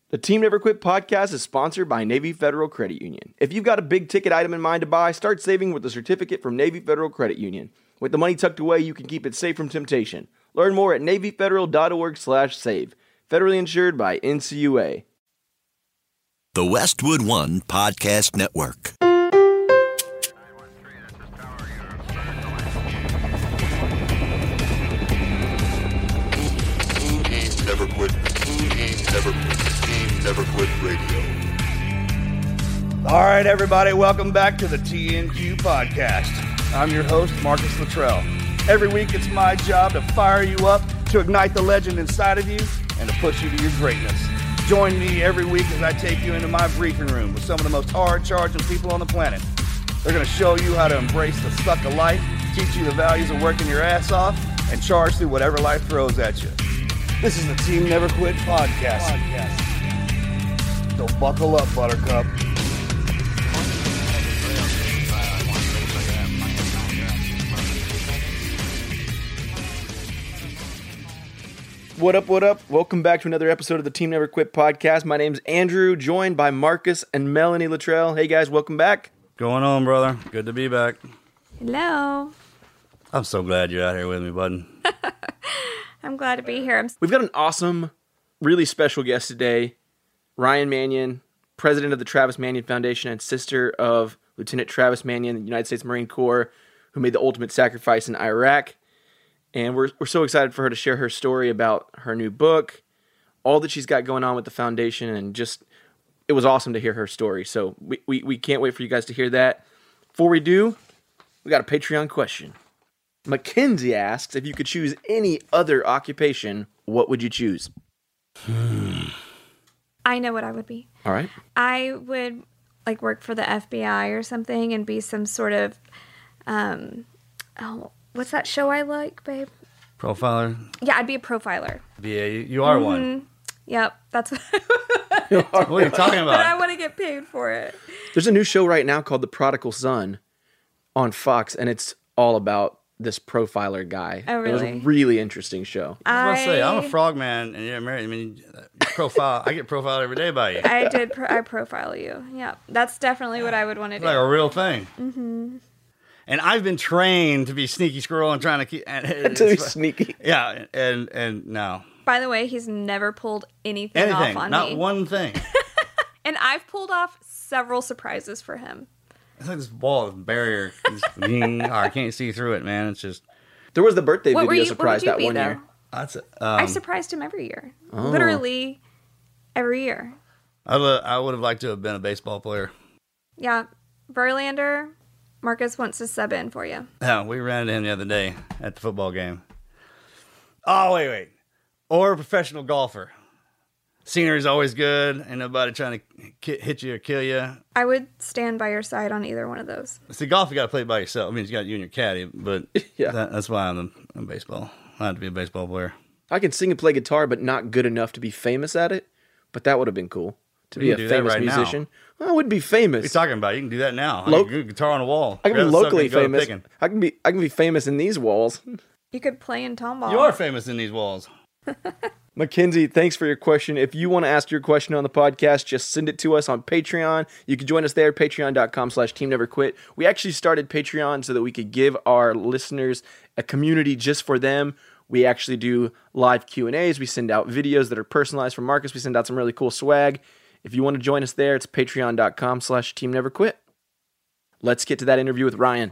The Team Never Quit podcast is sponsored by Navy Federal Credit Union. If you've got a big ticket item in mind to buy, start saving with a certificate from Navy Federal Credit Union. With the money tucked away, you can keep it safe from temptation. Learn more at NavyFederal.org/save. Federally insured by NCUA. The Westwood One Podcast Network. Never quit. Team Never Quit Radio. All right, everybody, welcome back to the TNQ podcast. I'm your host, Marcus Luttrell. Every week, it's my job to fire you up, to ignite the legend inside of you, and to push you to your greatness. Join me every week as I take you into my briefing room with some of the most hard-charging people on the planet. They're going to show you how to embrace the suck of life, teach you the values of working your ass off, and charge through whatever life throws at you. This is the Team Never Quit podcast. So buckle up, Buttercup. What up, what up? Welcome back to another episode of the Team Never Quit podcast. My name's Andrew, joined by Marcus and Melanie Luttrell. Hey guys, welcome back. Going on, brother. Good to be back. Hello. I'm so glad you're out here with me, bud. I'm glad to be here. We've got an awesome, really special guest today, Ryan Manion, president of the Travis Manion Foundation and sister of Lieutenant Travis Manion, the United States Marine Corps, who made the ultimate sacrifice in Iraq. And we're so excited for her to share her story about her new book, all that she's got going on with the foundation, and just, it was awesome to hear her story. So we can't wait for you guys to hear that. Before we do, we got a Patreon question. Mackenzie asks, if you could choose any other occupation, what would you choose? I know what I would be. All right. I would work for the FBI or something and be some sort of, what's that show I like, babe? Profiler? Yeah, I'd be a profiler. Yeah, you are one. Yep, that's what What are you talking about? But I want to get paid for it. There's a new show right now called The Prodigal Son on Fox, and it's all about this profiler guy. Oh, really? It was a really interesting show. I was going to say, I'm a frog man, and you're married. I mean, I get profiled every day by you. I profile you. Yeah, that's definitely what I would want to do. It's like a real thing. Mm-hmm. And I've been trained to be sneaky squirrel and trying to keep... To be sneaky. Yeah, and no. By the way, he's never pulled anything off on me. Not one thing. And I've pulled off several surprises for him. It's like this wall of barrier. I can't see through it, man. It's just... There was the birthday video surprise that one year. I surprised him every year. Oh. Literally every year. I would have liked to have been a baseball player. Yeah. Verlander, Marcus wants to sub in for you. Yeah, we ran into him the other day at the football game. Oh, wait. Or a professional golfer. Scenery's always good, and nobody trying to hit you or kill you. I would stand by your side on either one of those. See, golf, you got to play by yourself. I mean, you got you and your caddy, but yeah. That's why I'm baseball. I had to be a baseball player. I can sing and play guitar, but not good enough to be famous at it. But that would have been cool to be a famous musician. Well, I wouldn't be famous. What are you talking about? You can do that now. I can guitar on a wall. I can be locally famous. I can be famous in these walls. You could play in tomball. You are famous in these walls. Mackenzie, thanks for your question. If you want to ask your question on the podcast, just send it to us on Patreon. You can join us there, patreon.com/teamneverquit. We actually started Patreon so that we could give our listeners a community just for them. We actually do live Q&As. We send out videos that are personalized from Marcus. We send out some really cool swag. If you want to join us there, it's patreon.com/teamneverquit. Let's get to that interview with Ryan.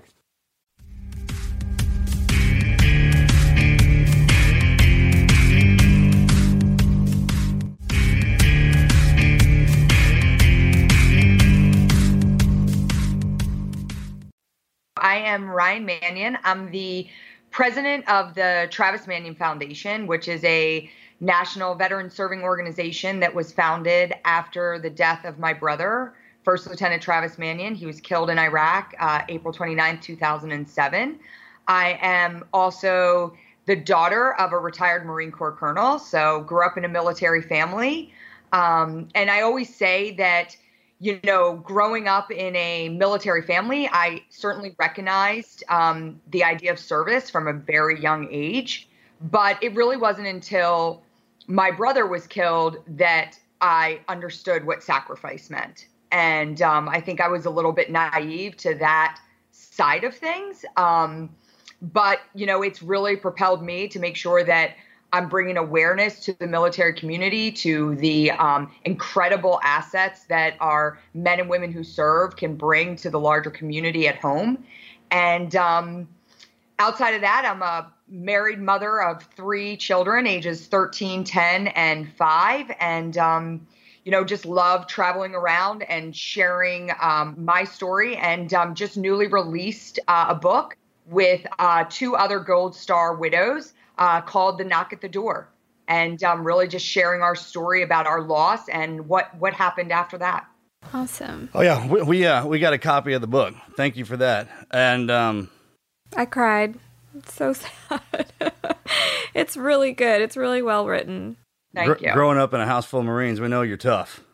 I am Ryan Manion. I'm the president of the Travis Manion Foundation, which is a national veteran serving organization that was founded after the death of my brother, First Lieutenant Travis Manion. He was killed in Iraq, April 29, 2007. I am also the daughter of a retired Marine Corps colonel, so grew up in a military family. And I always say that, you know, growing up in a military family, I certainly recognized the idea of service from a very young age. But it really wasn't until my brother was killed that I understood what sacrifice meant. And I think I was a little bit naive to that side of things. But, it's really propelled me to make sure that I'm bringing awareness to the military community, to the incredible assets that our men and women who serve can bring to the larger community at home. And outside of that, I'm a married mother of 3 children, ages 13, 10, and 5. And, just love traveling around and sharing my story, and just newly released a book with 2 other Gold Star widows called The Knock at the Door, and really just sharing our story about our loss and what happened after that. Awesome. Oh yeah, we got a copy of the book. Thank you for that. And I cried. It's so sad. It's really good. It's really well written. Thank you. Growing up in a house full of Marines, we know you're tough.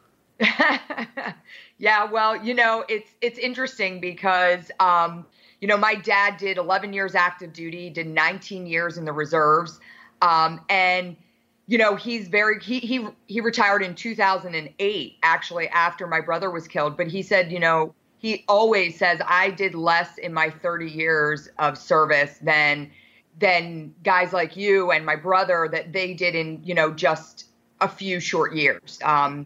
Yeah, well, it's interesting because my dad did 11 years active duty, did 19 years in the reserves. And, he's he retired in 2008, actually, after my brother was killed. But he said, he always says, I did less in my 30 years of service than guys like you and my brother that they did in, just a few short years.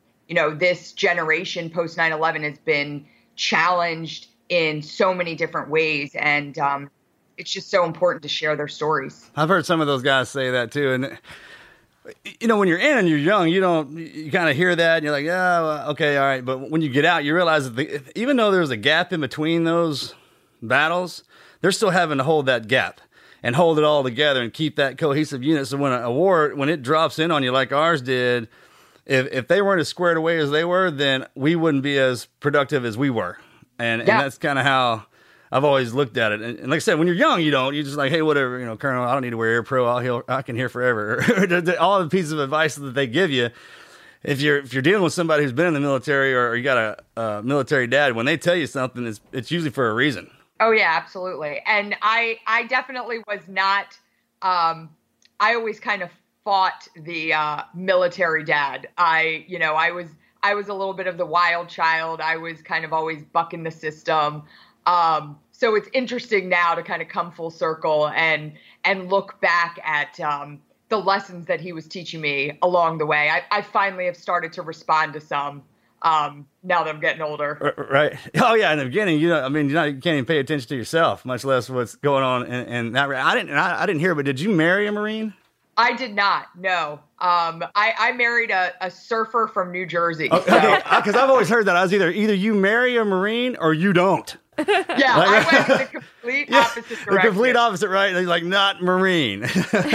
This generation post 9/11 has been challenged in so many different ways. And it's just so important to share their stories. I've heard some of those guys say that too. And, when you're in and you're young, you kind of hear that and you're like, yeah, well, okay, all right. But when you get out, you realize that even though there's a gap in between those battles, they're still having to hold that gap and hold it all together and keep that cohesive unit. So when a war, when it drops in on you like ours did, if they weren't as squared away as they were, then we wouldn't be as productive as we were. And that's kind of how I've always looked at it. And like I said, when you're young, you're just like, hey, whatever, Colonel, I don't need to wear Air Pro. I can hear forever. All the pieces of advice that they give you. If you're dealing with somebody who's been in the military or you got a military dad, when they tell you something, it's usually for a reason. Oh yeah, absolutely. And I definitely was not, I always kind of fought the military dad. I was a little bit of the wild child. I was kind of always bucking the system. So it's interesting now to kind of come full circle and look back at the lessons that he was teaching me along the way. I finally have started to respond to some now that I'm getting older. Right. Oh yeah. In the beginning, you can't even pay attention to yourself, much less what's going on in that. I didn't hear, but did you marry a Marine? I did not. No. I married a surfer from New Jersey. Okay, because I've always heard that I was either you marry a Marine or you don't. Yeah, I went in the complete opposite direction. The complete opposite, right? He's like, not Marine.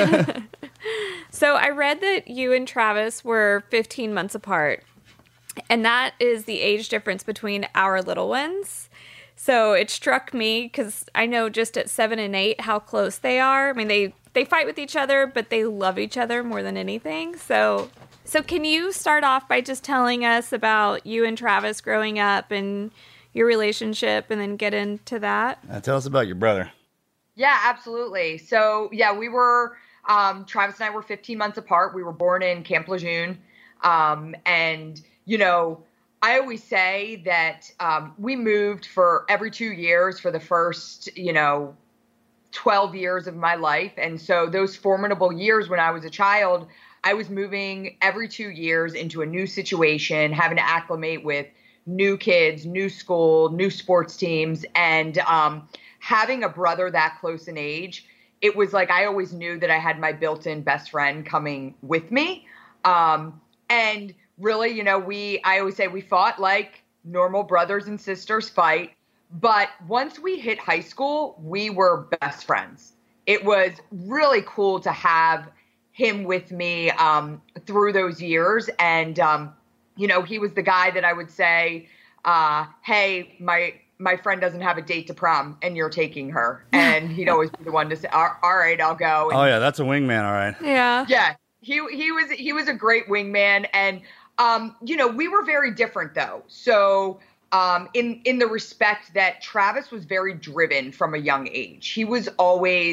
So I read that you and Travis were 15 months apart, and that is the age difference between our little ones. So it struck me because I know just at 7 and 8 how close they are. I mean, they fight with each other, but they love each other more than anything. So can you start off by just telling us about you and Travis growing up and your relationship, and then get into that? Tell us about your brother. Yeah, absolutely. So yeah, we were, Travis and I were 15 months apart. We were born in Camp Lejeune. And, I always say that we moved for every 2 years for the first, 12 years of my life. And so those formidable years when I was a child, I was moving every 2 years into a new situation, having to acclimate with new kids, new school, new sports teams. And having a brother that close in age, it was like I always knew that I had my built-in best friend coming with me. And really, I always say we fought like normal brothers and sisters fight. But once we hit high school, we were best friends. It was really cool to have him with me through those years. And, he was the guy that I would say, hey, my friend doesn't have a date to prom and you're taking her. And he'd always be the one to say, all right, I'll go. And, oh yeah, that's a wingman. All right. Yeah. Yeah. He was a great wingman. And, we were very different though. So, in the respect that Travis was very driven from a young age. He was always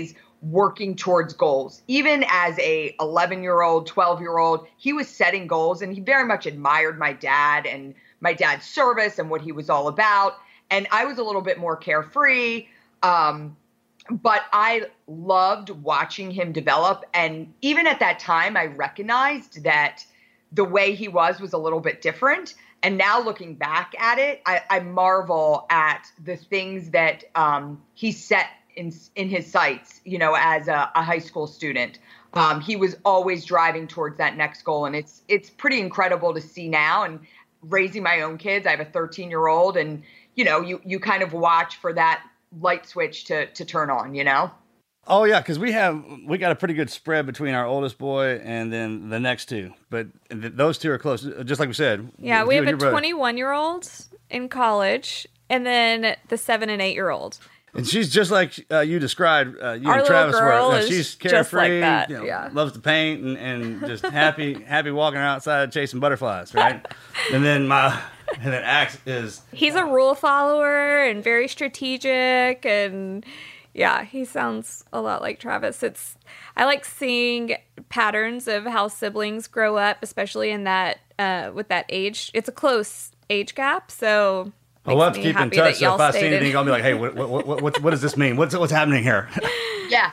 working towards goals. Even as a 11-year-old, 12-year-old, he was setting goals, and he very much admired my dad and my dad's service and what he was all about. And I was a little bit more carefree, but I loved watching him develop. And even at that time, I recognized that the way he was a little bit different. And now looking back at it, I marvel at the things that he set in his sights, you know, as a high school student. He was always driving towards that next goal. And it's pretty incredible to see now. And raising my own kids, I have a 13-year-old, and, you know, you kind of watch for that light switch to turn on, you know? Oh yeah, because we got a pretty good spread between our oldest boy and then the next two, but those two are close, just like we said. Yeah, we have a 21-year-old in college, and then the 7 and 8-year-old. And she's just like you described. You Our and Travis little girl were. is She's carefree, just like that. you know, Yeah. loves to paint and just happy walking outside chasing butterflies, right? and then Axe is. He's a rule follower and very strategic, and yeah, he sounds a lot like Travis. I like seeing patterns of how siblings grow up, especially in that with that age. It's a close age gap, so. We'll have to keep in touch. So if I see anything, I'll be like, "Hey, what does this mean? What's happening here?" Yeah.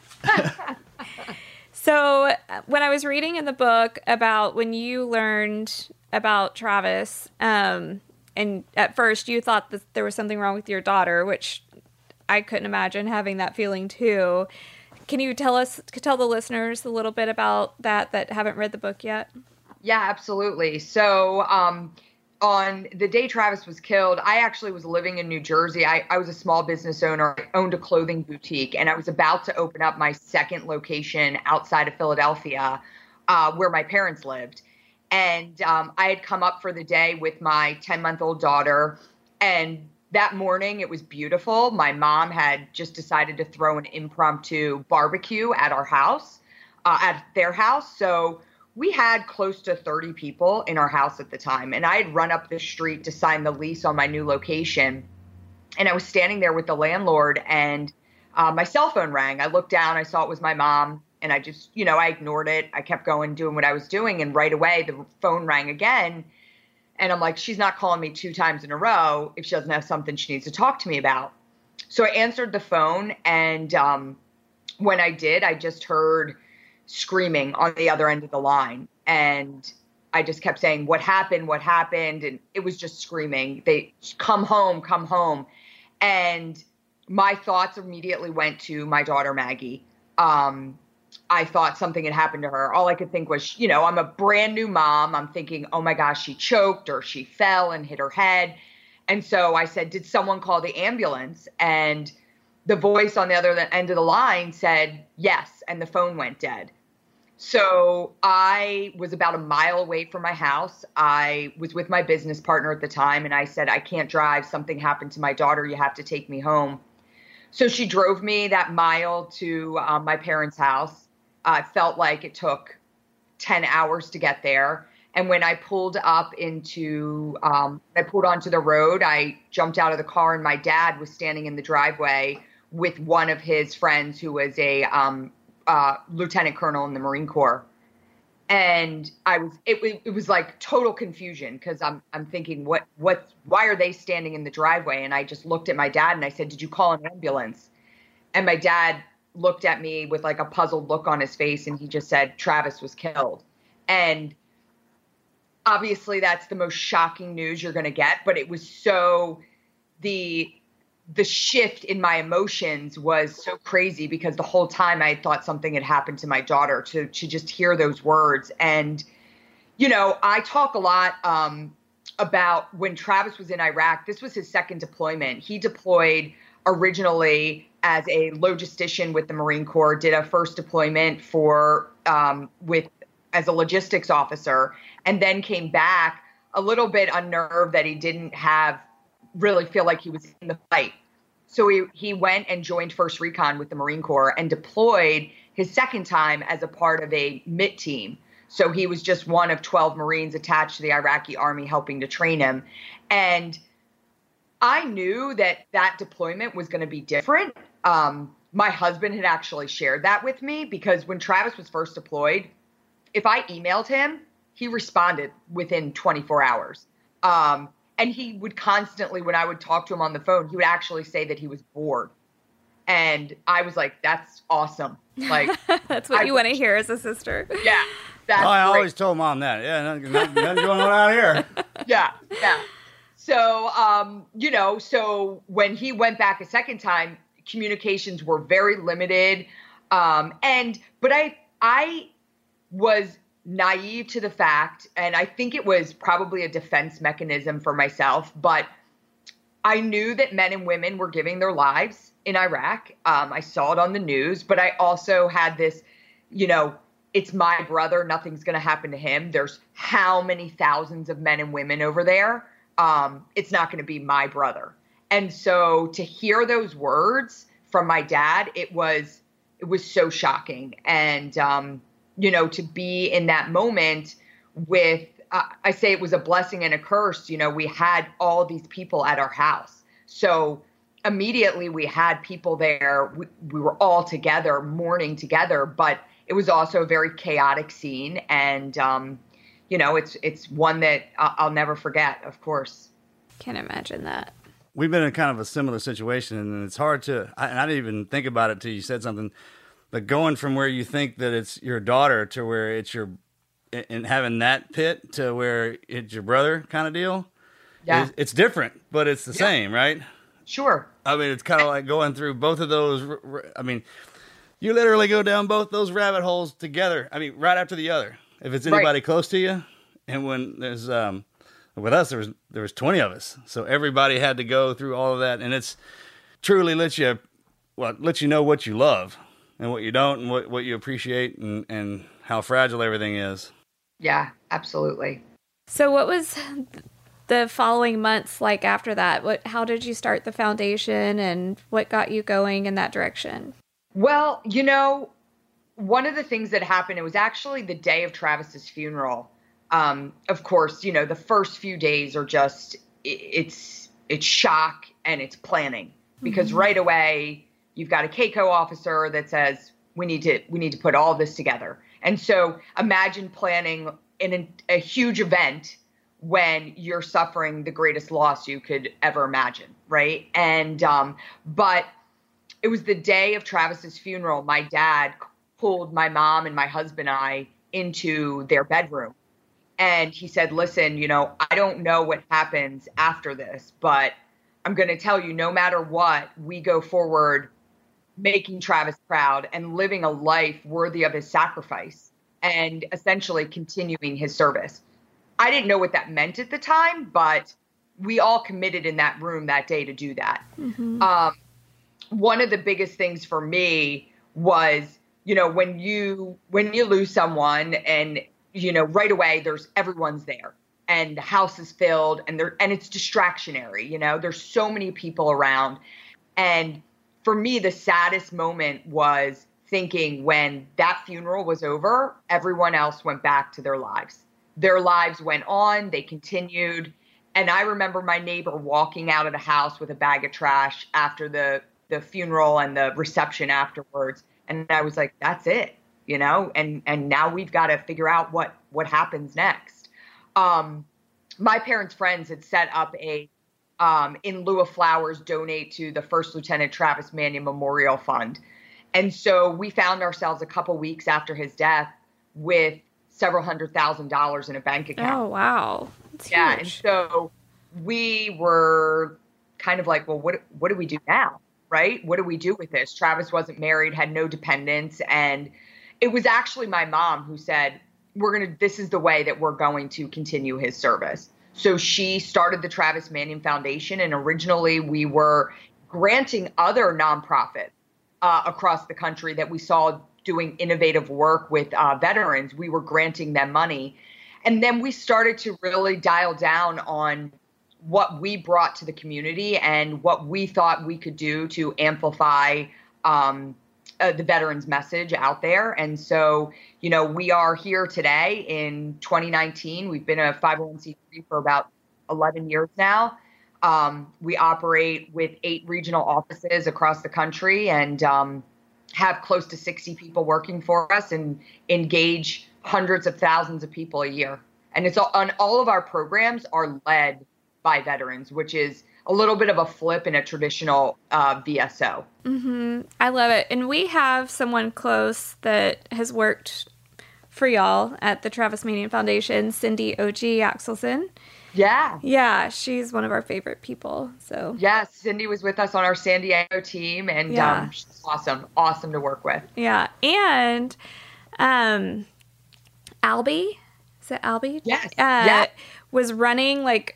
So when I was reading in the book about when you learned about Travis, and at first you thought that there was something wrong with your daughter, which I couldn't imagine having that feeling too. Can you tell the listeners a little bit about that haven't read the book yet? Yeah, absolutely. So, on the day Travis was killed, I actually was living in New Jersey. I was a small business owner. I owned a clothing boutique, and I was about to open up my second location outside of Philadelphia, where my parents lived. And I had come up for the day with my 10-month-old daughter, and that morning it was beautiful. My mom had just decided to throw an impromptu barbecue at our house, at their house. So we had close to 30 people in our house at the time, and I had run up the street to sign the lease on my new location, and I was standing there with the landlord, and my cell phone rang. I looked down, I saw it was my mom, and I just, you know, I ignored it. I kept going, doing what I was doing, and right away the phone rang again, and I'm like, she's not calling me 2 times in a row if she doesn't have something she needs to talk to me about. So I answered the phone, and when I did, I just heard screaming on the other end of the line. And I just kept saying, what happened? What happened? And it was just screaming. They come home. And my thoughts immediately went to my daughter, Maggie. I thought something had happened to her. All I could think was, you know, I'm a brand new mom. I'm thinking, oh my gosh, she choked or she fell and hit her head. And so I said, did someone call the ambulance? And the voice on the other end of the line said, yes. And the phone went dead. So I was about a mile away from my house. I was with my business partner at the time, and I said, I can't drive. Something happened to my daughter. You have to take me home. So she drove me that mile to my parents' house. I felt like it took 10 hours to get there. And when I pulled up onto the road, I jumped out of the car, and my dad was standing in the driveway with one of his friends who was a lieutenant colonel in the Marine Corps. And it was like total confusion, because I'm thinking, why are they standing in the driveway? And I just looked at my dad and I said, did you call an ambulance? And my dad looked at me with like a puzzled look on his face, and he just said, Travis was killed. And obviously that's the most shocking news you're going to get, but it was so, the shift in my emotions was so crazy, because the whole time I thought something had happened to my daughter, to just hear those words. And, you know, I talk a lot about when Travis was in Iraq. This was his second deployment. He deployed originally as a logistician with the Marine Corps, did a first deployment as a logistics officer, and then came back a little bit unnerved that he didn't really feel like he was in the fight. So he went and joined First Recon with the Marine Corps and deployed his second time as a part of a MIT team. So he was just one of 12 Marines attached to the Iraqi army helping to train him. And I knew that deployment was going to be different. my husband had actually shared that with me, because when Travis was first deployed, if I emailed him, he responded within 24 hours. And he would constantly, when I would talk to him on the phone, he would actually say that he was bored. And I was like, that's awesome. Like, that's what you want to hear as a sister. Yeah. That's I great. always told Mom that. Yeah, nothing going on out here. Yeah. So, so when he went back a second time, communications were very limited. But I was naive to the fact, and I think it was probably a defense mechanism for myself, but I knew that men and women were giving their lives in Iraq. I saw it on the news, but I also had this, it's my brother, nothing's going to happen to him. There's how many thousands of men and women over there. It's not going to be my brother. And so to hear those words from my dad, it was so shocking. And, to be in that moment with, I say it was a blessing and a curse. We had all these people at our house. So immediately we had people there. We were all together, mourning together, but it was also a very chaotic scene. And, it's one that I'll never forget, of course. Can't imagine that. We've been in kind of a similar situation, and it's hard to, and I didn't even think about it till you said something, but going from where you think that it's your daughter to where it's and having that pit to where it's your brother kind of deal. Yeah. It's different, but it's the same, right? Sure. I mean, it's kind of like going through both of those. I mean, you literally go down both those rabbit holes together. I mean, right after the other. If it's anybody close to you, and when there's with us, there was 20 of us, so everybody had to go through all of that, and it's truly lets you know what you love and what you don't, and what you appreciate, and how fragile everything is. Yeah, absolutely. So what was the following months like after that? How did you start the foundation, and what got you going in that direction? Well, one of the things that happened, it was actually the day of Travis's funeral. Of course, the first few days are just, it's shock and it's planning, because right away you've got a KCO officer that says, we need to put all this together. And so imagine planning in a huge event when you're suffering the greatest loss you could ever imagine. Right. And, but it was the day of Travis's funeral. My dad pulled my mom and my husband and I into their bedroom. And he said, listen, I don't know what happens after this, but I'm going to tell you, no matter what, we go forward making Travis proud and living a life worthy of his sacrifice and essentially continuing his service. I didn't know what that meant at the time, but we all committed in that room that day to do that. Mm-hmm. One of the biggest things for me was, when you lose someone and, right away everyone's there and the house is filled and it's distractionary, there's so many people around. And for me, the saddest moment was thinking when that funeral was over, everyone else went back to their lives. Their lives went on, they continued. And I remember my neighbor walking out of the house with a bag of trash after the funeral and the reception afterwards. And I was like, that's it, and now we've got to figure out what happens next. My parents' friends had set up in lieu of flowers, donate to the First Lieutenant Travis Manion Memorial Fund. And so we found ourselves a couple weeks after his death with several $100,000 in a bank account. Oh, wow. That's huge. And so we were kind of like, well, what do we do now? Right? What do we do with this? Travis wasn't married, had no dependents. And it was actually my mom who said, this is the way that we're going to continue his service. So she started the Travis Manion Foundation. And originally we were granting other nonprofits across the country that we saw doing innovative work with veterans. We were granting them money. And then we started to really dial down on what we brought to the community and what we thought we could do to amplify the veterans' message out there. And so, we are here today in 2019. We've been a 501c3 for about 11 years now. We operate with 8 regional offices across the country and have close to 60 people working for us and engage hundreds of thousands of people a year. And all of our programs are led by veterans, which is a little bit of a flip in a traditional VSO. Mm-hmm. I love it. And we have someone close that has worked for y'all at the Travis Manion Foundation, Cindy O.G. Axelson. Yeah. Yeah, she's one of our favorite people. So yes, Cindy was with us on our San Diego team, and she's awesome to work with. Yeah, and Albie, is it Albie? Yes. Was running like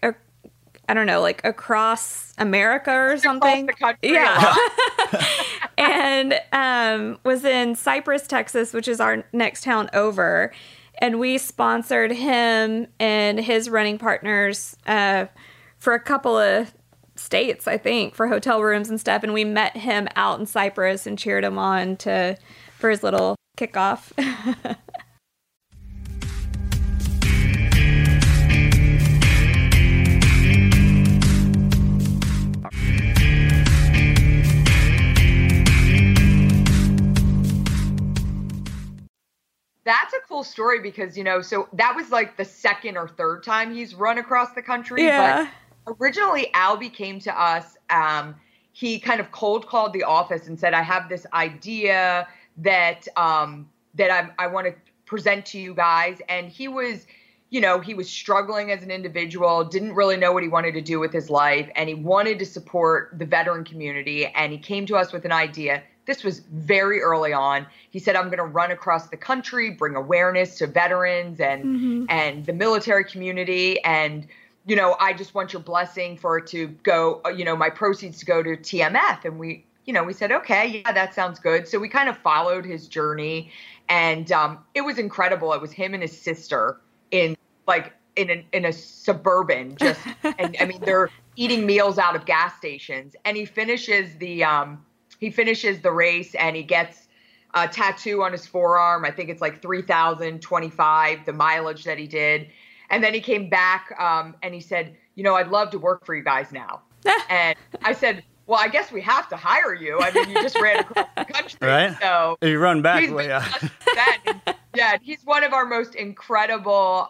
across America or something. Across the country. Yeah. And was in Cypress, Texas, which is our next town over. And we sponsored him and his running partners for a couple of states, I think, for hotel rooms and stuff. And we met him out in Cypress and cheered him on for his little kickoff. That's a cool story because, so that was like the second or third time he's run across the country. Yeah. But originally, Albie came to us. He kind of cold called the office and said, I have this idea that I want to present to you guys. And he was, he was struggling as an individual, didn't really know what he wanted to do with his life. And he wanted to support the veteran community. And he came to us with an idea. This was very early on. He said, I'm going to run across the country, bring awareness to veterans and the military community. And, I just want your blessing for it to go, my proceeds to go to TMF. And we said, okay, yeah, that sounds good. So we kind of followed his journey and it was incredible. It was him and his sister in a suburban and I mean, they're eating meals out of gas stations, and he finishes the race and he gets a tattoo on his forearm. I think it's like 3,025, the mileage that he did. And then he came back and he said, I'd love to work for you guys now. And I said, well, I guess we have to hire you. I mean, you just ran across the country. Right. So if you run back, he's one of our most incredible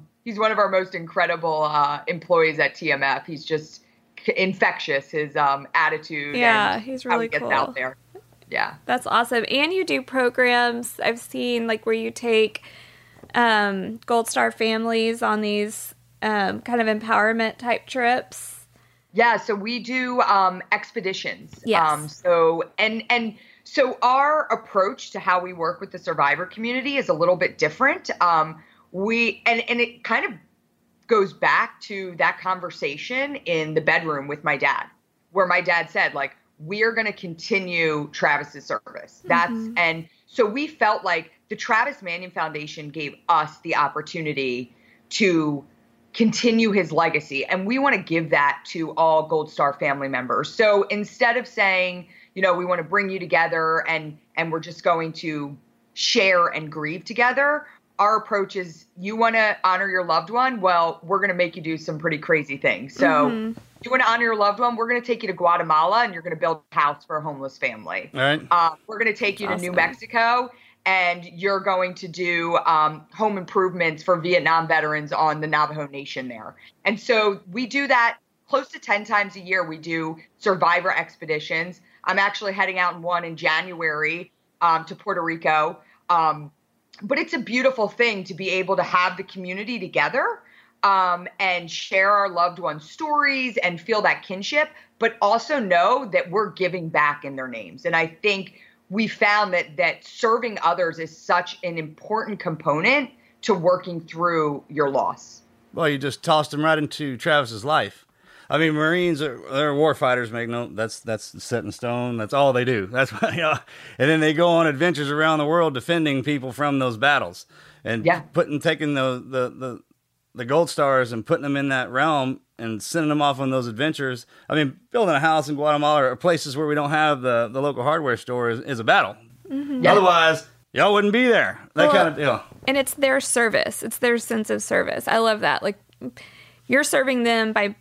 employees at TMF. He's just infectious, his attitude. Yeah, and he's really how he gets cool out there. Yeah, that's awesome. And you do programs I've seen, like where you take Gold Star families on these kind of empowerment type trips. Yeah, so we do expeditions. Yes. So our approach to how we work with the survivor community is a little bit different. And it kind of goes back to that conversation in the bedroom with my dad, where my dad said, like, we are going to continue Travis's service. And so we felt like the Travis Manion Foundation gave us the opportunity to continue his legacy. And we want to give that to all Gold Star family members. So instead of saying, we want to bring you together and we're just going to share and grieve together, our approach is, you want to honor your loved one? Well, we're going to make you do some pretty crazy things. So you want to honor your loved one? We're going to take you to Guatemala and you're going to build a house for a homeless family. All right. We're going to take you to New Mexico and you're going to do home improvements for Vietnam veterans on the Navajo Nation there. And so we do that close to 10 times a year. We do survivor expeditions. I'm actually heading out in one in January to Puerto Rico. But it's a beautiful thing to be able to have the community together and share our loved ones' stories and feel that kinship, but also know that we're giving back in their names. And I think we found that serving others is such an important component to working through your loss. Well, you just tossed him right into Travis's life. I mean, Marines they're war fighters. That's set in stone. That's all they do. That's why, and then they go on adventures around the world defending people from those battles, and taking the Gold Stars and putting them in that realm and sending them off on those adventures. I mean, building a house in Guatemala or places where we don't have the local hardware store is a battle. Mm-hmm. Yeah. Otherwise, y'all wouldn't be there. That kind of deal. And it's their service. It's their sense of service. I love that. Like, you're serving them by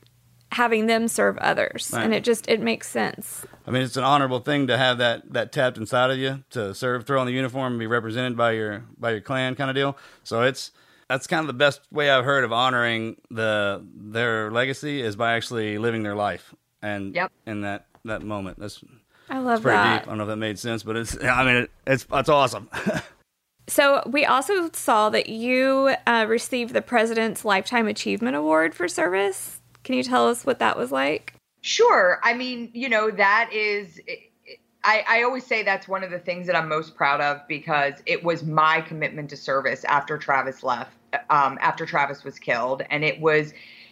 having them serve others. Right. And it makes sense. I mean, it's an honorable thing to have that tapped inside of you to serve, throw on the uniform, and be represented by your clan kind of deal. So that's kind of the best way I've heard of honoring their legacy is by actually living their life. And in that moment, I love pretty that. deep. I don't know if that made sense, but it's awesome. So we also saw that you received the President's Lifetime Achievement Award for service. Can you tell us what that was like? Sure. I mean, that is, I always say that's one of the things that I'm most proud of because it was my commitment to service after Travis left, after Travis was killed. And it was,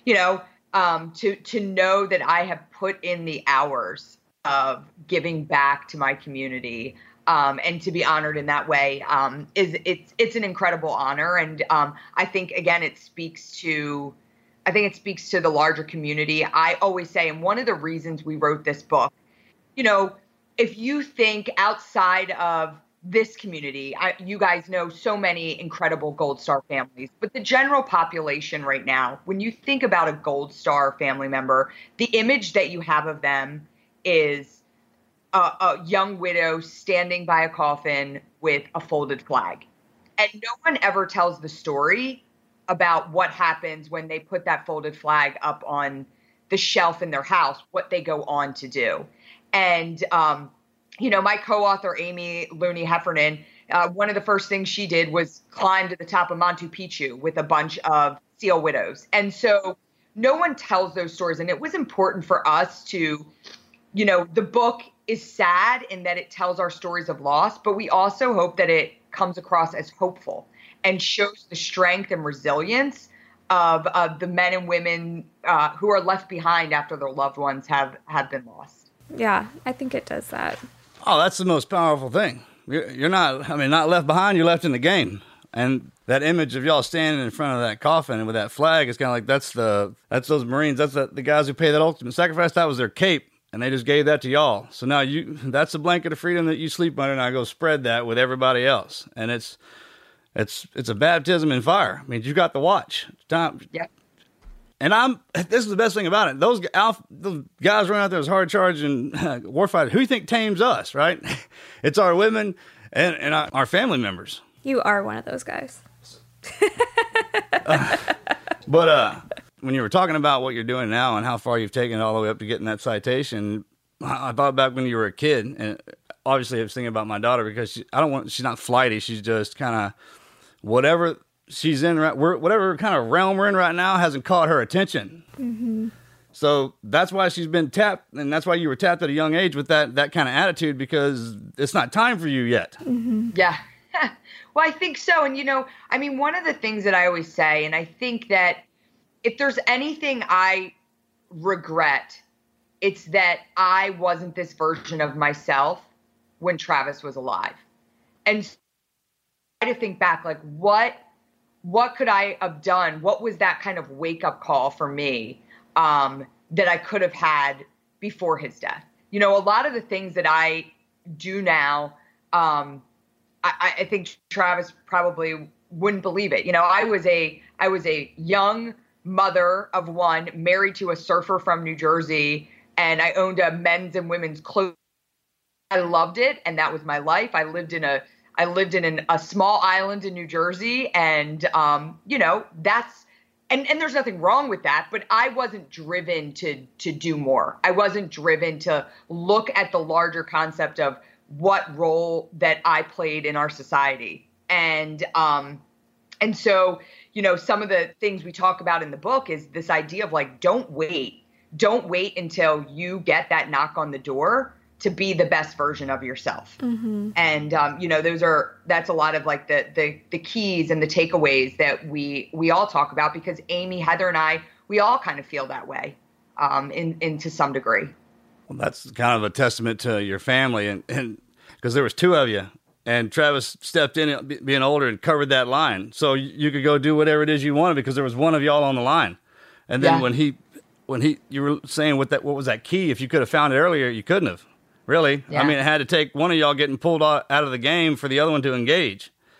to know that I have put in the hours of giving back to my community, and to be honored in that way, it's an incredible honor. And I think, again, it speaks to the larger community. I always say, and one of the reasons we wrote this book, if you think outside of this community, you guys know so many incredible Gold Star families, but the general population right now, when you think about a Gold Star family member, the image that you have of them is a young widow standing by a coffin with a folded flag. And no one ever tells the story about what happens when they put that folded flag up on the shelf in their house, what they go on to do. And, my co-author, Amy Looney Heffernan, one of the first things she did was climb to the top of Machu Picchu with a bunch of SEAL widows. And so no one tells those stories. And it was important for us to, the book is sad in that it tells our stories of loss, but we also hope that it comes across as hopeful and shows the strength and resilience of the men and women who are left behind after their loved ones have been lost. Yeah, I think it does that. Oh, that's the most powerful thing. You're not left behind, you're left in the game. And that image of y'all standing in front of that coffin and with that flag is kind of like, that's those Marines, that's the guys who pay that ultimate sacrifice. That was their cape. And they just gave that to y'all. So now that's a blanket of freedom that you sleep under, and I go spread that with everybody else. And it's a baptism in fire. I mean, you got the watch. Time. Yeah. And this is the best thing about it. Those guys running out there as hard charging warfighters. Who do you think tames us, right? It's our women and our family members. You are one of those guys. But when you were talking about what you're doing now and how far you've taken it all the way up to getting that citation, I thought back when you were a kid, and obviously I was thinking about my daughter because she's not flighty. She's just kind of whatever she's in, whatever kind of realm we're in right now hasn't caught her attention. Mm-hmm. So that's why she's been tapped, and that's why you were tapped at a young age with that kind of attitude, because it's not time for you yet. Mm-hmm. Yeah. Well, I think so. And, one of the things that I always say, and I think that if there's anything I regret, it's that I wasn't this version of myself when Travis was alive. And so I try to think back, like, what could I have done? What was that kind of wake up call for me that I could have had before his death? A lot of the things that I do now, I think Travis probably wouldn't believe it. I was a young mother of one, married to a surfer from New Jersey, and I owned a men's and women's clothing. I loved it, and that was my life. I lived in a small island in New Jersey, and that's and there's nothing wrong with that, but I wasn't driven to do more. I wasn't driven to look at the larger concept of what role that I played in our society. And so, some of the things we talk about in the book is this idea of like, don't wait until you get that knock on the door to be the best version of yourself. Mm-hmm. And, that's a lot of like the keys and the takeaways that we all talk about, because Amy, Heather, and I, we all kind of feel that way, to some degree. Well, that's kind of a testament to your family, and because there was two of you, and Travis stepped in, being older, and covered that line, so you could go do whatever it is you wanted because there was one of y'all on the line. And then when you were saying what was that key? If you could have found it earlier, you couldn't have. Really, yeah. I mean, it had to take one of y'all getting pulled out of the game for the other one to engage.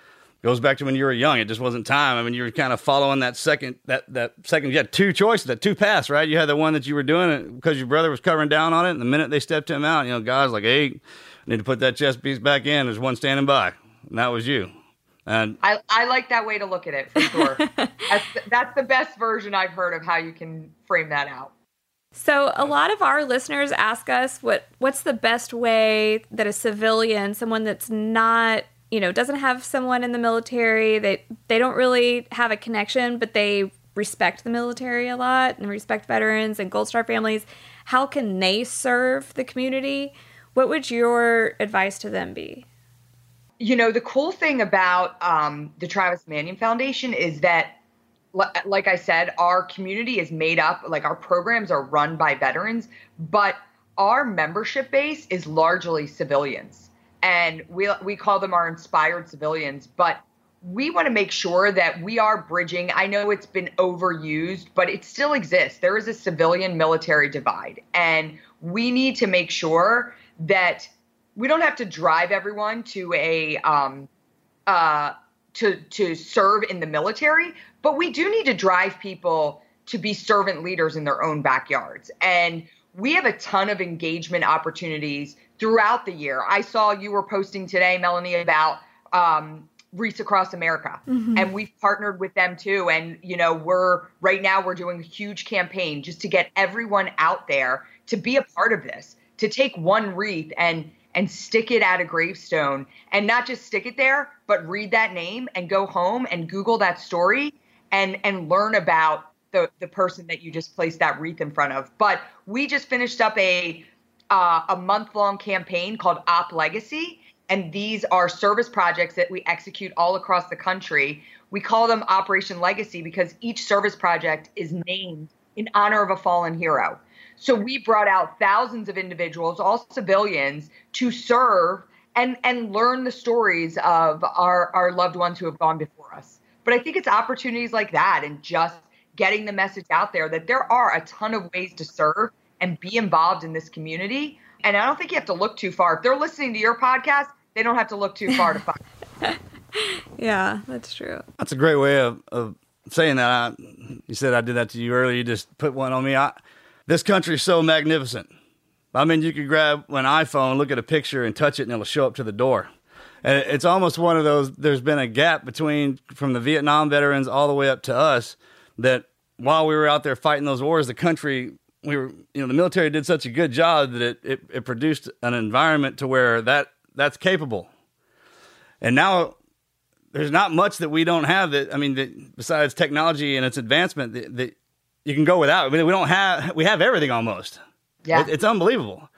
goes back to when you were young. It just wasn't time. I mean, you were kind of following that second, you had two choices, that two paths, right? You had the one that you were doing because your brother was covering down on it. And the minute they stepped him out, guys like, hey, I need to put that chest piece back in. There's one standing by. And that was you. And I like that way to look at it, for sure. That's the best version I've heard of how you can frame that out. So a lot of our listeners ask us what's the best way that a civilian, someone that's not, doesn't have someone in the military, they don't really have a connection, but they respect the military a lot and respect veterans and Gold Star families. How can they serve the community? What would your advice to them be? The cool thing about the Travis Manion Foundation is that, like I said, our community is made up, like our programs are run by veterans, but our membership base is largely civilians. And we call them our inspired civilians, but we want to make sure that we are bridging. I know it's been overused, but it still exists. There is a civilian military divide, and we need to make sure that we don't have to drive everyone to to serve in the military, but we do need to drive people to be servant leaders in their own backyards. And we have a ton of engagement opportunities throughout the year. I saw you were posting today, Melanie, about Wreaths Across America, and we've partnered with them too. And right now we're doing a huge campaign just to get everyone out there to be a part of this, to take one wreath and stick it at a gravestone, and not just stick it there, but read that name and go home and Google that story and learn about the person that you just placed that wreath in front of. But we just finished up a month-long campaign called Op Legacy, and these are service projects that we execute all across the country. We call them Operation Legacy because each service project is named in honor of a fallen hero. So we brought out thousands of individuals, all civilians, to serve and learn the stories of our loved ones who have gone before us. But I think it's opportunities like that and just getting the message out there that there are a ton of ways to serve and be involved in this community. And I don't think you have to look too far. If they're listening to your podcast, they don't have to look too far to find. Yeah, that's true. That's a great way of saying that. You said I did that to you earlier. You just put one on me. This country's so magnificent. I mean, you could grab an iPhone, look at a picture, and touch it, and it'll show up to the door. And it's almost one of those, there's been a gap from the Vietnam veterans all the way up to us, that while we were out there fighting those wars, the country, the military did such a good job that it produced an environment to where that's capable. And now there's not much that we don't have besides technology and its advancement that you can go without. I mean, we have everything almost. Yeah. It's unbelievable.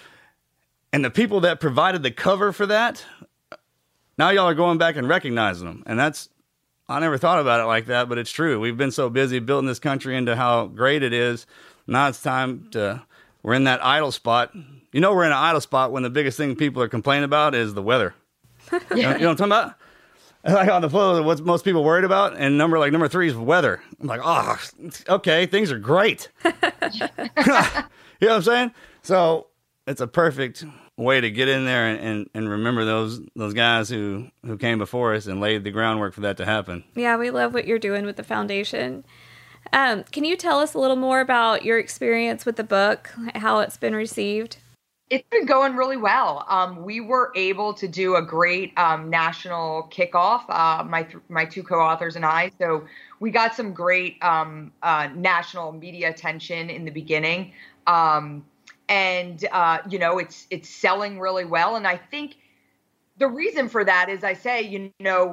And the people that provided the cover for that, now y'all are going back and recognizing them. And I never thought about it like that, but it's true. We've been so busy building this country into how great it is. Now it's time we're in that idle spot. We're in an idle spot when the biggest thing people are complaining about is the weather. Yeah. You know what I'm talking about? Like on the floor, what's most people worried about? And number 3 is weather. I'm like, oh, okay, things are great. You know what I'm saying? So it's a perfect way to get in there and remember those guys who came before us and laid the groundwork for that to happen. Yeah, we love what you're doing with the foundation. Can you tell us a little more about your experience with the book, how it's been received? It's been going really well. We were able to do a great national kickoff, my two co-authors and I. So we got some great national media attention in the beginning. It's selling really well. And I think the reason for that is, I say,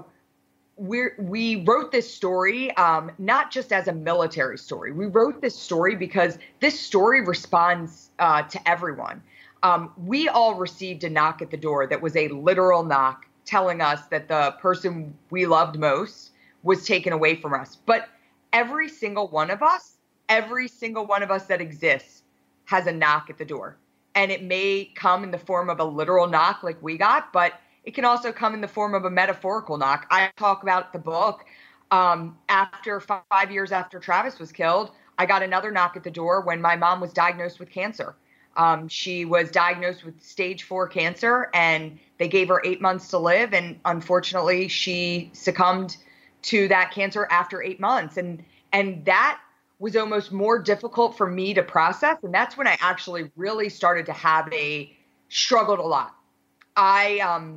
we wrote this story not just as a military story. We wrote this story because this story responds to everyone. We all received a knock at the door that was a literal knock telling us that the person we loved most was taken away from us. But every single one of us that exists has a knock at the door. And it may come in the form of a literal knock like we got, but it can also come in the form of a metaphorical knock. I talk about the book. After 5 years after Travis was killed, I got another knock at the door when my mom was diagnosed with cancer. She was diagnosed with stage 4 cancer, and they gave her 8 months to live. And unfortunately, she succumbed to that cancer after 8 months. And that was almost more difficult for me to process. And that's when I actually really started to struggled a lot. I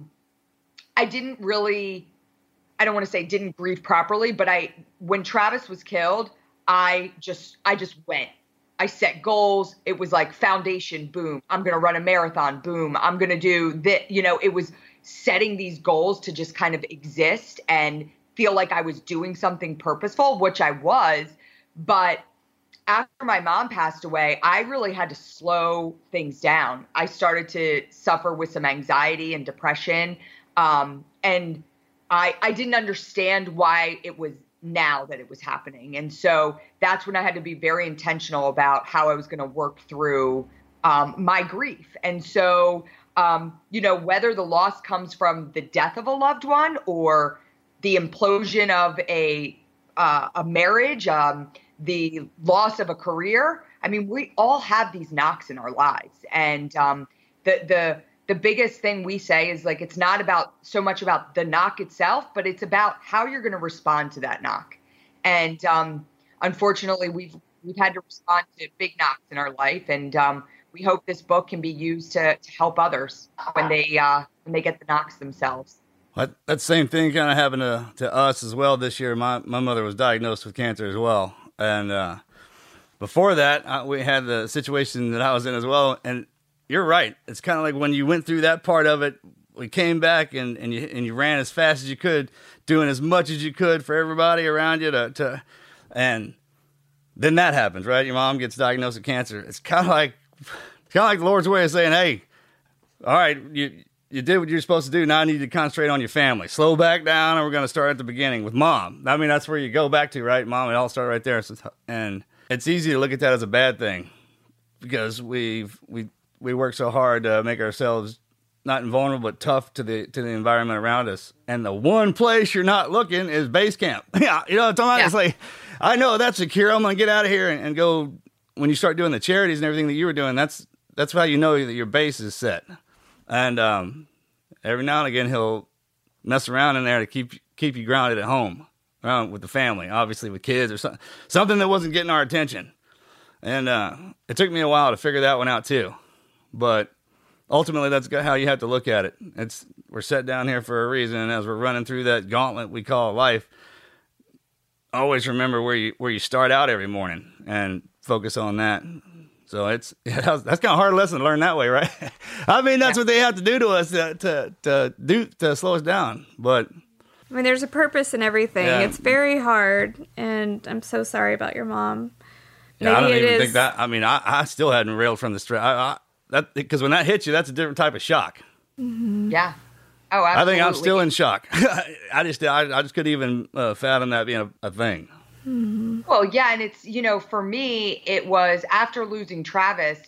didn't really, I don't want to say didn't grieve properly, but when Travis was killed, I just went. I set goals. It was like foundation, boom. I'm going to run a marathon, boom. I'm going to do this. It was setting these goals to just kind of exist and feel like I was doing something purposeful, which I was. But after my mom passed away, I really had to slow things down. I started to suffer with some anxiety and depression. And I didn't understand why it was now that it was happening. And so that's when I had to be very intentional about how I was going to work through my grief. And so, whether the loss comes from the death of a loved one or the implosion of a marriage, the loss of a career. I mean, we all have these knocks in our lives. And the biggest thing we say is like, it's not so much about the knock itself, but it's about how you're going to respond to that knock. And unfortunately, we've had to respond to big knocks in our life. And we hope this book can be used to help others when they get the knocks themselves. That same thing kind of happened to us as well this year. My mother was diagnosed with cancer as well. And before that, we had the situation that I was in as well. And you're right. It's kind of like when you went through that part of it, we came back and you ran as fast as you could, doing as much as you could for everybody around you and then that happens, right? Your mom gets diagnosed with cancer. It's kind of like the Lord's way of saying, hey, all right, you did what you're supposed to do. Now I need to concentrate on your family. Slow back down, and we're going to start at the beginning with mom. I mean, that's where you go back to, right? Mom, it all started right there. And it's easy to look at that as a bad thing because we work so hard to make ourselves not invulnerable, but tough to the environment around us. And the one place you're not looking is base camp. Yeah, you know what I'm talking about? Yeah. It's like, I know that's secure. I'm going to get out of here and go. When you start doing the charities and everything that you were doing, that's how you know that your base is set. And every now and again, he'll mess around in there to keep you grounded at home, around with the family, obviously with kids or something that wasn't getting our attention. And it took me a while to figure that one out too. But ultimately, that's how you have to look at it. We're set down here for a reason, and as we're running through that gauntlet we call life, always remember where you start out every morning and focus on that. So that's kind of a hard lesson to learn that way, right? I mean, that's what they have to do to us to slow us down. But I mean, there's a purpose in everything. Yeah. It's very hard, and I'm so sorry about your mom. Yeah, I don't even think that. I mean, I still hadn't railed from the stress. Because when that hits you, that's a different type of shock. Mm-hmm. Yeah. Oh, absolutely. I think I'm still in shock. I just couldn't even fathom that being a thing. Mm-hmm. Well, yeah, and it's, for me, it was after losing Travis,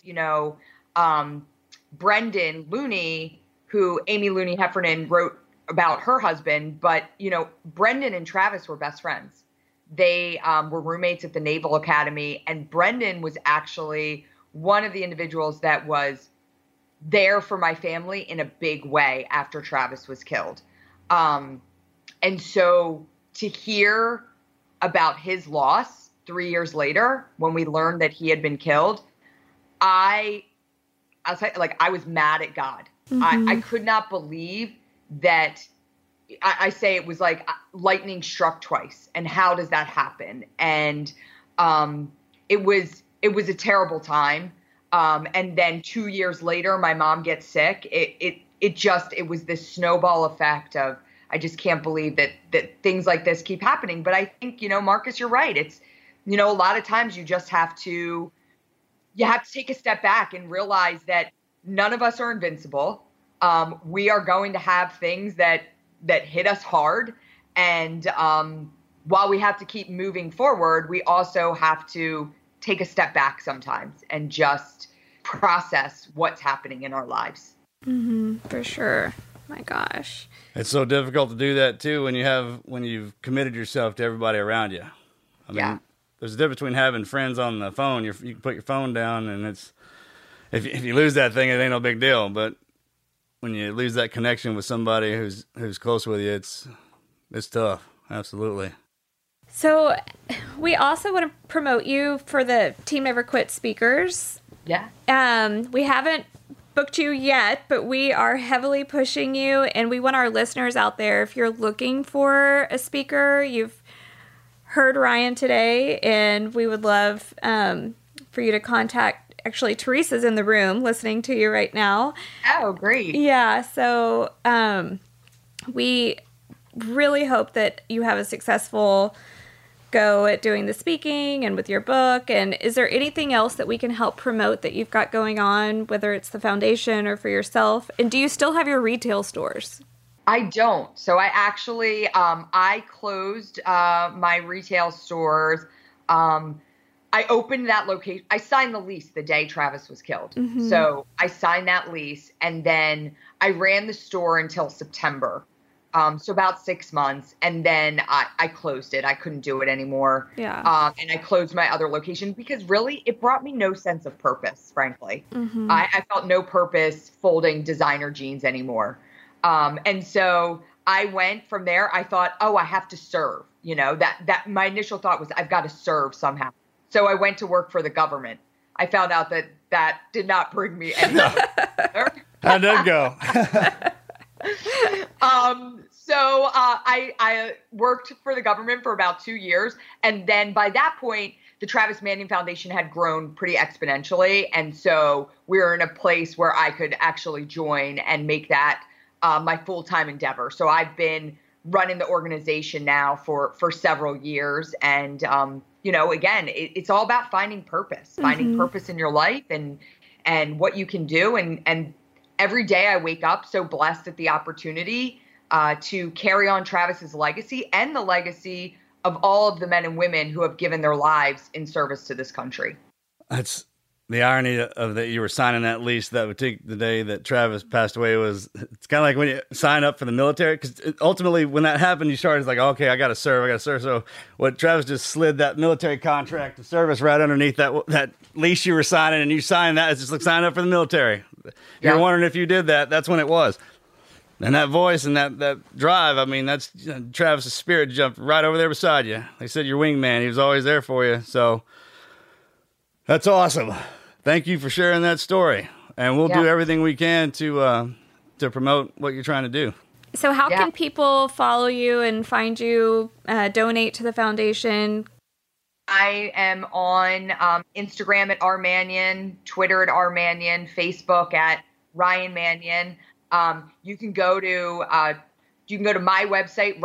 Brendan Looney, who Amy Looney Heffernan wrote about her husband, but, Brendan and Travis were best friends. They were roommates at the Naval Academy, and Brendan was actually one of the individuals that was there for my family in a big way after Travis was killed. And so to hear about his loss 3 years later, when we learned that he had been killed, I was mad at God. Mm-hmm. I could not believe that. I say it was like lightning struck twice. And how does that happen? And it was a terrible time. And then 2 years later, my mom gets sick. It was this snowball effect of, I just can't believe that things like this keep happening. But I think, Marcus, you're right. It's, a lot of times you just have to take a step back and realize that none of us are invincible. We are going to have things that hit us hard. And while we have to keep moving forward, we also have to take a step back sometimes and just process what's happening in our lives. Mm-hmm, for sure. My gosh. It's so difficult to do that too when you've committed yourself to everybody around you. I mean, there's a difference between having friends on the phone. You can put your phone down and if you lose that thing, it ain't no big deal. But when you lose that connection with somebody who's close with you, it's tough. Absolutely. So we also want to promote you for the Team Never Quit speakers. Yeah. We haven't booked you yet, but we are heavily pushing you, and we want our listeners out there, if you're looking for a speaker, you've heard Ryan today, and we would love for you to contact, actually Teresa's in the room listening to you right now. Oh, great. Yeah, so we really hope that you have a successful go at doing the speaking and with your book. And is there anything else that we can help promote that you've got going on, whether it's the foundation or for yourself? And do you still have your retail stores? I don't. So I actually, I closed my retail stores. I opened that location. I signed the lease the day Travis was killed. Mm-hmm. So I signed that lease, and then I ran the store until September. So about 6 months, and then I closed it. I couldn't do it anymore. Yeah. And I closed my other location because really it brought me no sense of purpose, frankly. Mm-hmm. I felt no purpose folding designer jeans anymore. And so I went from there. I thought, oh, I have to serve. You know, that my initial thought was I've got to serve somehow. So I went to work for the government. I found out that did not bring me any. How'd that go? So I worked for the government for about 2 years. And then by that point, the Travis Manion Foundation had grown pretty exponentially. And so we were in a place where I could actually join and make that my full-time endeavor. So I've been running the organization now for several years. And, you know, again, it's all about finding purpose, finding purpose in your life and what you can do. And every day I wake up so blessed at the opportunity to carry on Travis's legacy and the legacy of all of the men and women who have given their lives in service to this country. That's the irony of that you were signing that lease that would take the day that Travis passed away. It's kind of like when you sign up for the military, because ultimately when that happened, you started like, okay, I got to serve. So what Travis just slid that military contract of service right underneath that lease you were signing, and you signed that. It's just like signing up for the military. You're wondering if you did that. That's when it was. And that voice and that drive, I mean, that's Travis's spirit jumped right over there beside you. They said your wingman. He was always there for you. So that's awesome. Thank you for sharing that story. And we'll do everything we can to promote what you're trying to do. So how can people follow you and find you, donate to the foundation? I am on Instagram at rmanion, Twitter at rmanion, Facebook at Ryan Manion. You can go to my website,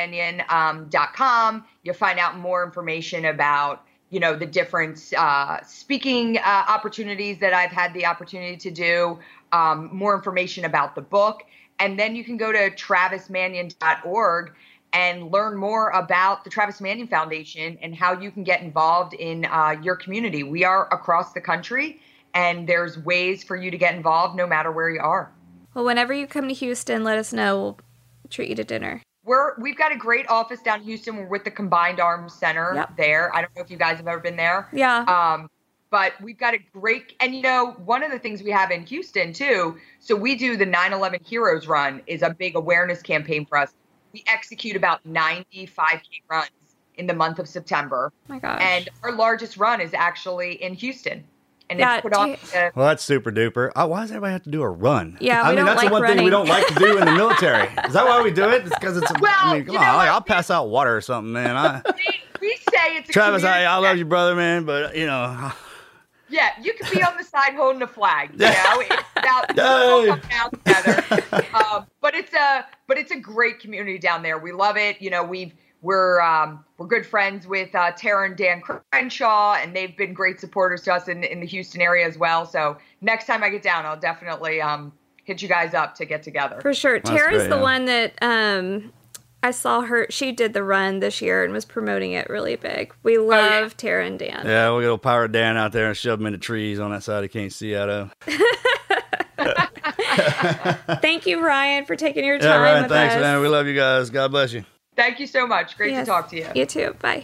ryanmanion.com. You'll find out more information about, you know, the different speaking opportunities that I've had the opportunity to do, more information about the book. And then you can go to travismanion.org and learn more about the Travis Manion Foundation and how you can get involved in your community. We are across the country, and there's ways for you to get involved no matter where you are. Well, whenever you come to Houston, let us know. We'll treat you to dinner. We've got a great office down in Houston. We're with the Combined Arms Center there. I don't know if you guys have ever been there. Yeah. But we've got a great, and you know, one of the things we have in Houston too, so we do the 9/11 Heroes Run is a big awareness campaign for us. We execute about 90 5K runs in the month of September. Oh my gosh. And our largest run is actually in Houston. And it's put on. Well, that's super duper. Why does everybody have to do a run? Yeah, I mean, that's the one thing we don't like to do in the military. Is that why we do it? It's because it's. I mean, come on, I'll pass out water or something, man. We say it's. Travis, I love you, brother, man, but you know. Yeah, you can be on the side holding a flag. You know, it's about people come down together. But it's a great community down there. We love it. You know, we're good friends with Tara and Dan Crenshaw, and they've been great supporters to us in the Houston area as well. So next time I get down, I'll definitely hit you guys up to get together. For sure. Tara's the one that I saw her. She did the run this year and was promoting it really big. We love Tara and Dan. Yeah, we'll go power Dan out there and shove him into trees on that side he can't see out of. Thank you, Ryan, for taking your time Ryan, with thanks, us. man. We love you guys. God bless you. Thank you so much. Great to talk to you. You too. Bye.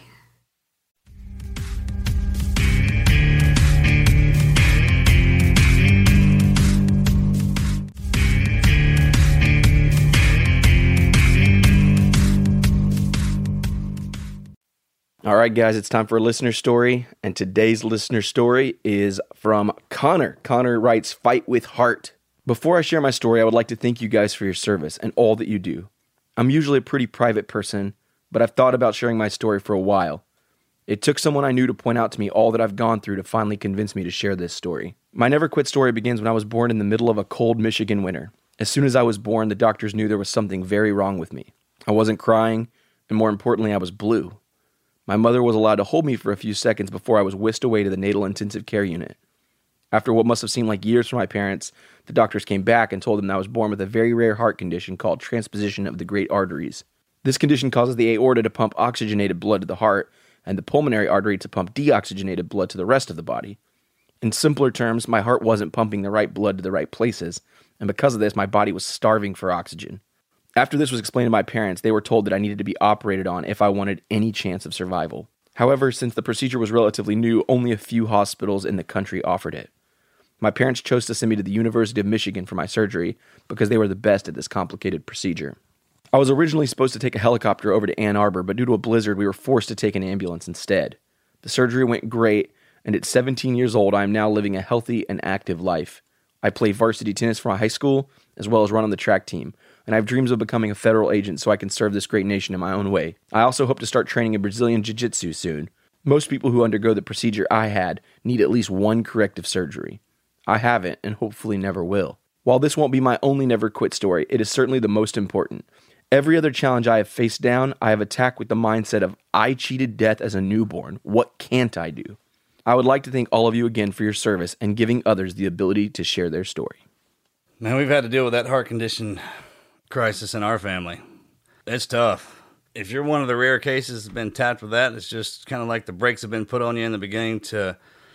All right, guys, it's time for a listener story, and today's listener story is from Connor. Connor writes, "Fight with Heart." Before I share my story, I would like to thank you guys for your service and all that you do. I'm usually a pretty private person, but I've thought about sharing my story for a while. It took someone I knew to point out to me all that I've gone through to finally convince me to share this story. My never quit story begins when I was born in the middle of a cold Michigan winter. As soon as I was born, the doctors knew there was something very wrong with me. I wasn't crying, and more importantly, I was blue. My mother was allowed to hold me for a few seconds before I was whisked away to the natal intensive care unit. After what must have seemed like years for my parents, the doctors came back and told them that I was born with a very rare heart condition called transposition of the great arteries. This condition causes the aorta to pump oxygenated blood to the heart, and the pulmonary artery to pump deoxygenated blood to the rest of the body. In simpler terms, my heart wasn't pumping the right blood to the right places, and because of this, my body was starving for oxygen. After this was explained to my parents, they were told that I needed to be operated on if I wanted any chance of survival. However, since the procedure was relatively new, only a few hospitals in the country offered it. My parents chose to send me to the University of Michigan for my surgery because they were the best at this complicated procedure. I was originally supposed to take a helicopter over to Ann Arbor, but due to a blizzard, we were forced to take an ambulance instead. The surgery went great, and at 17 years old, I am now living a healthy and active life. I play varsity tennis for my high school, as well as run on the track team, and I have dreams of becoming a federal agent so I can serve this great nation in my own way. I also hope to start training in Brazilian Jiu-Jitsu soon. Most people who undergo the procedure I had need at least one corrective surgery. I haven't, and hopefully never will. While this won't be my only never quit story, it is certainly the most important. Every other challenge I have faced down, I have attacked with the mindset of, I cheated death as a newborn. What can't I do? I would like to thank all of you again for your service and giving others the ability to share their story. Man, we've had to deal with that heart condition crisis in our family. It's tough. If you're one of the rare cases that's been tapped with that, it's just kind of like the brakes have been put on you in the beginning to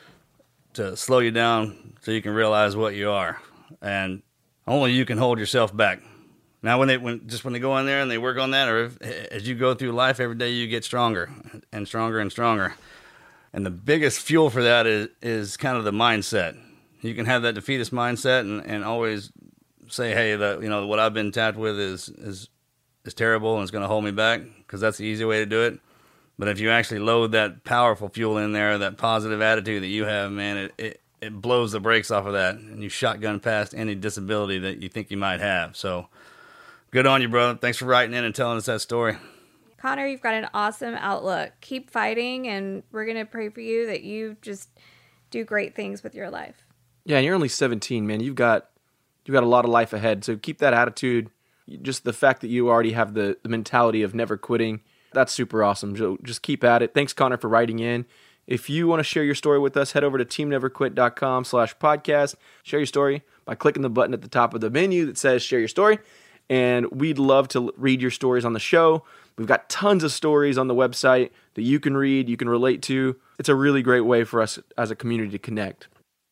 slow you down so you can realize what you are. And only you can hold yourself back. Now, when they go in there and they work on that, or as you go through life, every day you get stronger and stronger and stronger. And the biggest fuel for that is kind of the mindset. You can have that defeatist mindset and always say, hey, what I've been tapped with is terrible and it's going to hold me back, because that's the easy way to do it. But if you actually load that powerful fuel in there, that positive attitude that you have, man, it blows the brakes off of that, and you shotgun past any disability that you think you might have. So good on you, brother. Thanks for writing in and telling us that story. Connor, you've got an awesome outlook. Keep fighting, and we're going to pray for you that you just do great things with your life. Yeah, and you're only 17, man. You've got a lot of life ahead. So keep that attitude. Just the fact that you already have the mentality of never quitting, that's super awesome. So just keep at it. Thanks, Connor, for writing in. If you want to share your story with us, head over to teamneverquit.com/podcast. Share your story by clicking the button at the top of the menu that says share your story. And we'd love to read your stories on the show. We've got tons of stories on the website that you can read, you can relate to. It's a really great way for us as a community to connect.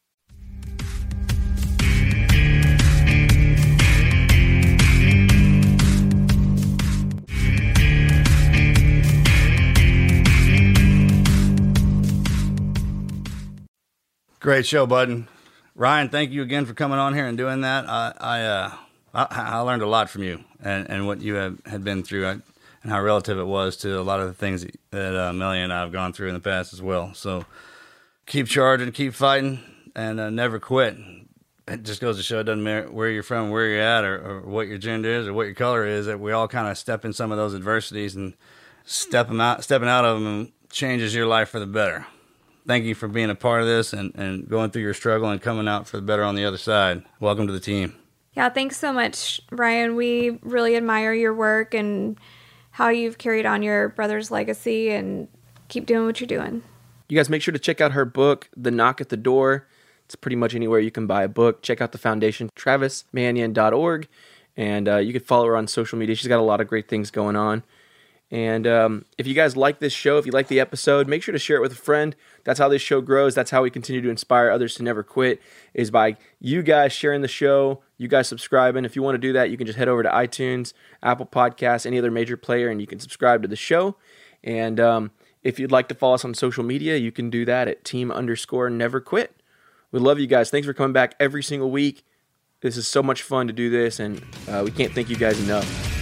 Great show, bud. Ryan, thank you again for coming on here and doing that. I learned a lot from you and what you had been through and how relative it was to a lot of the things that Melanie and I have gone through in the past as well. So keep charging, keep fighting, and never quit. It just goes to show it doesn't matter where you're from, where you're at, or what your gender is, or what your color is, that we all kind of step in some of those adversities and stepping out of them changes your life for the better. Thank you for being a part of this and going through your struggle and coming out for the better on the other side. Welcome to the team. Yeah, thanks so much, Ryan. We really admire your work and how you've carried on your brother's legacy, and keep doing what you're doing. You guys make sure to check out her book, The Knock at the Door. It's pretty much anywhere you can buy a book. Check out the foundation, travismannion.org, and you can follow her on social media. She's got a lot of great things going on. And if you guys like this show, if you like the episode, make sure to share it with a friend. That's how this show grows. That's how we continue to inspire others to never quit, is by you guys sharing the show, you guys subscribing. If you want to do that, you can just head over to iTunes, Apple Podcasts, any other major player, and you can subscribe to the show. And if you'd like to follow us on social media, you can do that at team_neverquit. We love you guys. Thanks for coming back every single week. This is so much fun to do this, and we can't thank you guys enough.